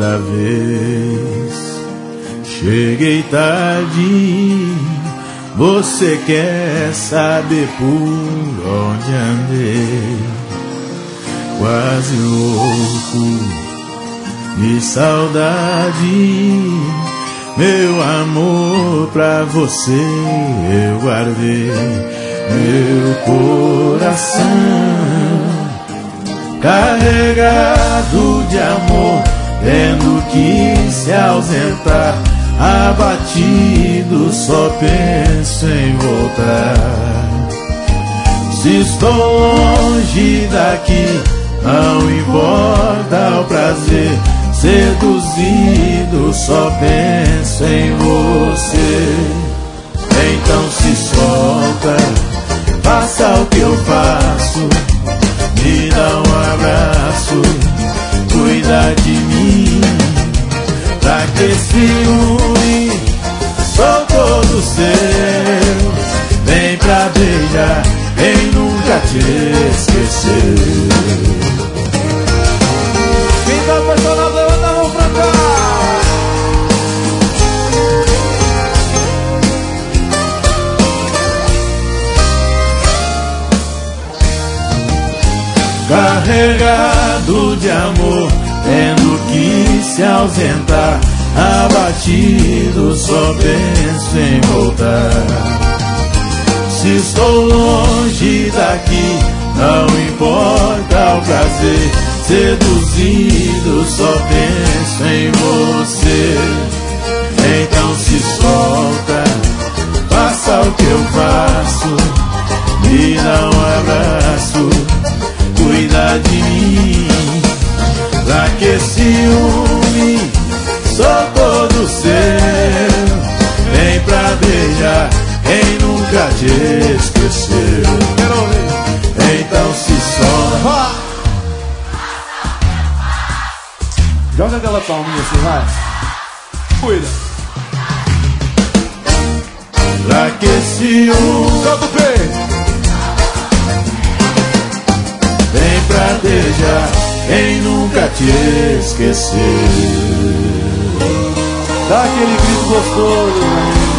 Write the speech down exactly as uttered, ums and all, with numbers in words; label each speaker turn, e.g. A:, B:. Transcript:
A: outra vez. Cheguei tarde, você quer saber por onde andei? Quase louco de saudade, meu amor, pra você eu guardei. Meu coração carregado de amor, tendo que se ausentar, abatido, só penso em voltar. Se estou longe daqui, não importa o prazer, seduzido, só penso em você. Então se solta, faça o que eu faço, me dá um abraço, cuida de mim. Pra que ciúme, sou todo seu, vem pra beijar, vem nunca te esquecer.
B: Quem tá apaixonado, levanta a mão pra cá.
A: Carregado de amor, tendo que se ausentar, abatido, só penso em voltar. Se estou longe daqui, não importa o prazer, seduzido, só penso em você. Então se solta, faça o que eu faço, me dá um abraço, cuida de mim. Pra que ciúme, sou todo seu, vem pra beijar, quem nunca te esqueceu. Então se solta.
B: Joga aquela palminha assim, vai. Cuida.
A: Pra que ciúme,
B: Solta o peito.
A: vem pra beijar, quem nunca te esqueceu.
B: Dá aquele grito gostoso, né?